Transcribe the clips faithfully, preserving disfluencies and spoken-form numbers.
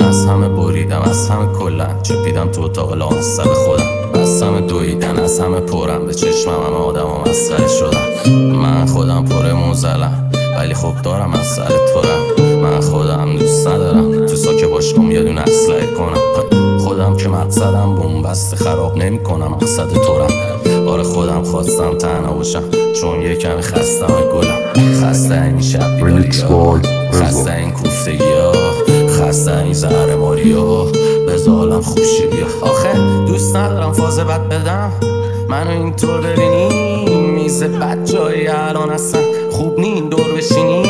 از همه بریدم، از همه کلن چپیدم تو اتاق لان سر خودم. از همه دویدن، از همه پرم به چشمم همه آدم ها مسخره شدم. من خودم پر موزلم ولی خب دارم از سر تورم. من خودم دوست ندارم تو ساکه باشم یه دونه اسلحه کنم. خودم که مقصدم بومبست خراب نمی کنم، مقصد تورم. آره خودم خواستم تنها باشم چون یه کمی خستم گلم. خسته این شب بیداری ها، خسته این کوفتگی ها، خسته این زهر ماری ها، بزالم خوب شیری ها. آخه دوست ندارم فاز بد بدم، منو اینطور ببینی میز بد جایی الان اصلا خوب نیم دور بشینی.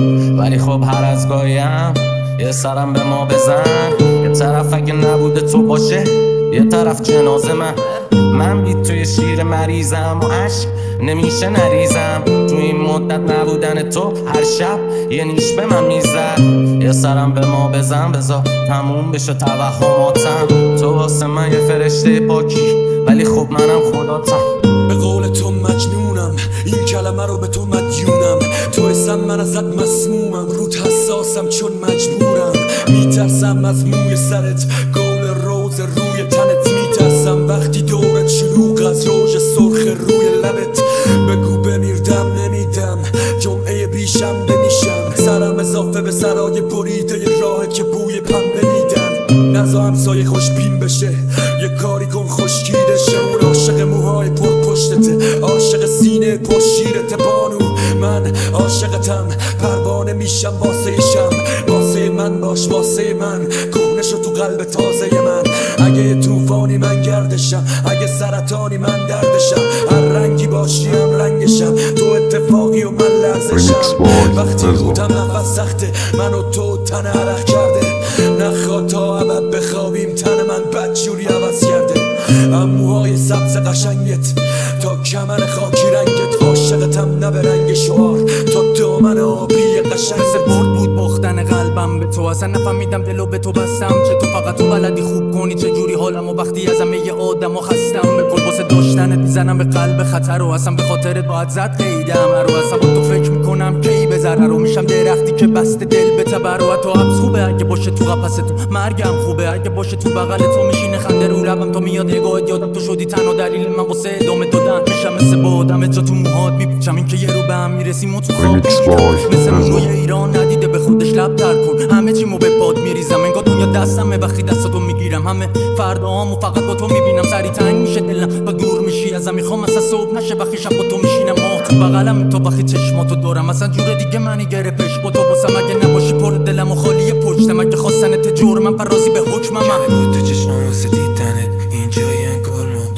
ولی خب هر از گاهیم یه سرم به ما بزن. یه طرف اگه نبوده تو باشه، یه طرف جنازه من. من بی توی شیر مریضم و عشق نمیشه نریزم. تو این مدت نبودن تو هر شب یه نیش به من میزد. یه سرم به ما بزن بذار تموم بشه توهماتم. تو واسه من یه فرشته پاکی ولی خب منم خداتم. به قول تو مجنونم، این کلمه رو به تو مدیونم. تو اسم من ازت مسمومم، رود حساسم چون مجبورم. میترسم از موی سرت، گل روز روی تنت. میترسم وقتی دورت شلوغ از روژ سرخ روی لبت. بگو بمیردم نمیدم، جمعه بیشم بمیشم. سرم اضافه به سرای بریده ی راه که بوی پنبه میدن. نزا همسایه خوشبین بشه، یه کاری کن خشکیده شه. اون عاشق موهای پر پشتته، عاشق سینه پر شیرته بانو. من عاشقتم، پروانه میشم واسه شم. واسه من باش واسه من، کهنه شو تو قلب تازه من. اگه یه توفانی من گردشم، اگه سرطانی من دردشم. هر رنگی باشی هم رنگشم، تو اتفاقی و من لرزشم. وقتی بودم نفس سخته، من و تو تن عرق کرده. نخواه تا ابد بخوابیم، تن من بدجوری عوض کرده. اموهای سبز قشنگت تا کمر خاکی رنگت. عاشقتم نه به رنگ شعار، تا دامن آبی قشنگ. برد بود باختن قلبم به تو، اصلا نفهمیدم دلو به تو بستم. چه تو فقط تو بلدی خوب کنی چه جوری حالم. و وقتی از همه ی آدم و خستم، به کل واسه داشتنت میزنم به قلب خطر. و اصلا به خاطرت باید زد قیدم رو. اصلا با تو فکر میکنم کی به ضرر رو. میشم درختی که بسته دل به تبر. و تو حبس خوبه اگه باشه تو قفس تو، مرگم خوبه اگه باشه تو بغل تو. میشینه خنده رو لبم تا میاد نگاهت، یادم تو شدی تنها دلیل من واسه ادامه دادن. میشم مثل بادم جا تو موهات میپیچم، این که یه رو به هم میرسیم و تو خواب میمیدم. مثل مونوی ایران ندیده به خودش لب تر کن. همه چیمو به پاد میریزم، انگار دنیا دستمه وقتی دستاتو میگیرم. همه فرداهامو فقط با تو میبینم. سری تنگ میشه دلم و دور میشی ازم. میخوام مثلا صبح نشه وقتی شب با تو میشینم. ماه تو بغلم تو وقتی چشماتو دارم. اصلا جور دیگه منی گرفتش با تو واسم. اگه نباشی پر دلم و خالی پشتم. اگه خواستنت جرمم پرازی به حکمم. تو چشمم واسه دیدنت، این جایی انگار ما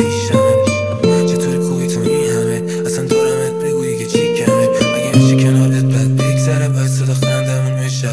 پیشمه. چطور خوبی تو این همه، اصلا دارمت بگویی که چی کمه. اگه میشه کنارت بد بگذره، باید صدا خندمون به شهر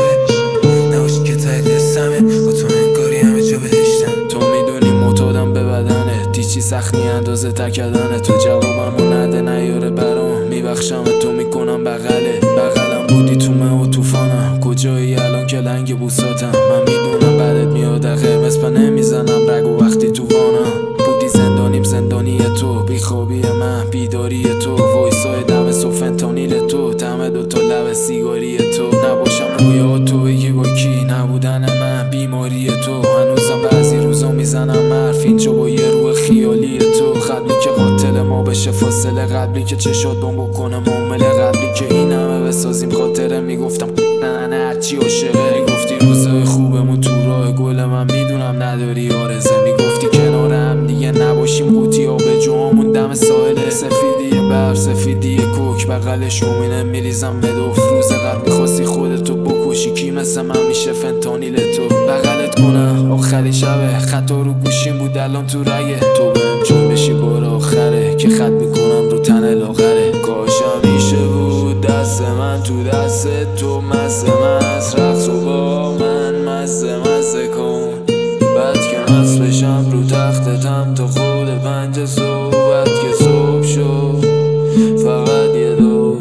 بشنوه. نباشی که ته دستمه، با تو انگاری همه جا بهشتم. تو میدونی معتادم به بدنه، دیچی سختی اندازه تکدنه. تو جوابمو نده نیاره برام، میبخشم تو میکنم بغله. بغلم بودی تو من و توفانم، کجایی الان که لنگ بوساتم. من میدونم بعدت میاد قرمز پا نمیزنم رگ. و وقتی تو وانم بودی زندانیم زندانی تو. بیخوابی من بیداری تو، وایسای دم صبح فنتانیل تو. طعم دوتا لب سیگاری تو. نباشم رویا تو بگی با کی، نبودن من بیماری تو. هنوزم بعضی روزا میزنم حرف اینجا با یه روح خیالی تو. قبلی که قاتل ما بشه فاصله، قبلی که چشات بام بکنه معامله، قبلی که این همه بسازیم خاطره. میگفتم نه نه هرچی عاشقه. میگفتی روزای خوبمون تو راه گل من، میدونم نداری آرزه. میگفتی کنار هم دیگه نباشیم، قوطی ها به جوامون دم ساحله. سفیدی برف سفیدی کوک، بغلش رومینه میریزم مدوف. روز قبل میخواستی خودتو بکشی، کی مثل من میشه فنتانیل تو. بغلت کنم آخری شبه، خطا رو گوشیم بود الان تو رگه. تو بهم چون بشی بار آخره، که خط میکنم رو تن لاغره. کاشم میشه بود دست من تو دست تو، مزه مز رقص و با من مزه مزه کن. بعد که مز بشم رو تختتم تا خود پنج صبح. بعد که صبح شد فقط یه دو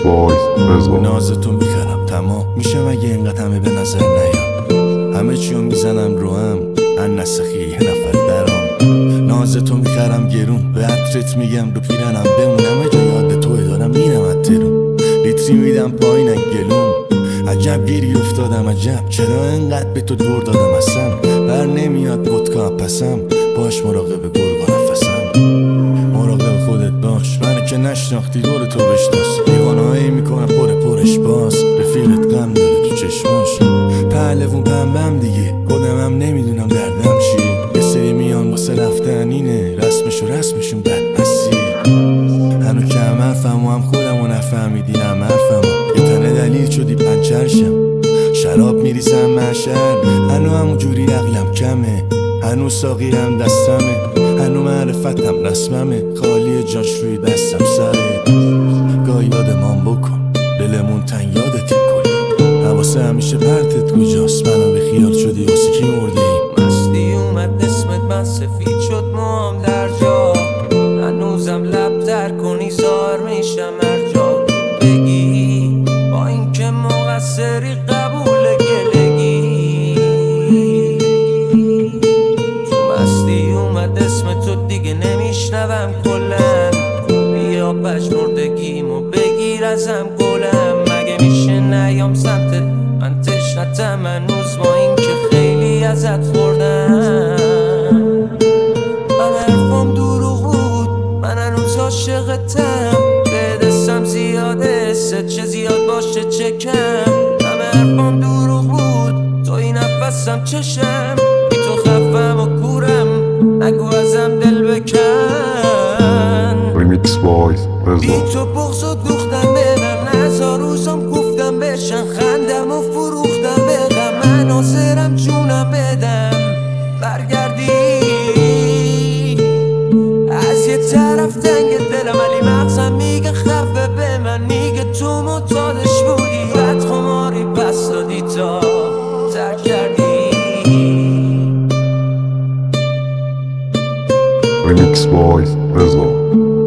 نازتو میخرم تمام میشه مگه اینقدر همه به نظر نیام. همه چیو میزنم رو هم ان نسخی یه نفر برام. نازتو میخرم گرون، به عطرت میگم رو پیرنم بمونم. اگه یاد توی دارم میرم اترون، لیتری میدم پایین گلون. عجب گیری افتادم عجب، چرا انقدر به تو دور دادم اصلا. بر نمیاد ودکا پسم، باش مراقب گرگ و نفسم. مراقب خودت باش، من که نشناختی دور تو بشناس. دیوانهایی میکنم پر پرش باز، رفیقت غم داره تو چشماش. پهلوون پنبم دیگه، خودمم نمیدونم دردم چیه. یه سری میان واسه رفتن اینه، رسمش و رسمشون بدمسی. هنو کم حرفم و هم خودم و نفهمیدی هم حرفم. یه تنه دلیل شدی پنچرشم، شراب میریزم محشر. هنو همون جوری عقلم کمه، هنو ساقیم دستمه، هنو معرفتم رسممه. خالی جاش روی دستم سره، گاه یادمان بکن دلمون تنگ یادت کنی. حواسه همیشه پرتت کجاست، منو به خیال شدی واسه کی مردی. مستی اومد اسمت من سفید شد موام در جا. هنوزم لب در کنی زار میشم هر جا بگی، با این که مقصری قبول گلگی. تو مستی اومد اسم تو دیگه نمیشنوم کلن. بیا پشمردگیمو بگیر ازم گلم. مگه میشه نیام سمتت من تشنتم هنوز، با این که خیلی ازت خوردم. من حرفم دروغ بود، من هنوز عاشقتم. به دستم زیاده ست چه زیاد باشه چه کم. همه حرفم دروغ بود، تو این نفسم چشم. بی تو خفم و کورم، نگو ازم دل بکن. Remix Boys بی تو بغض و دوختم به من، هزار روزم گفتم بشن. خندم و فروختم به غم، من حاضرم جونم بدم برگردی. از یه طرف تنگ دلم ولی مغزم میگه خفه به من. میگه تو معتادش بودی، بد خماری پس دادی تا ترک کردی. Remix Boys Rizzo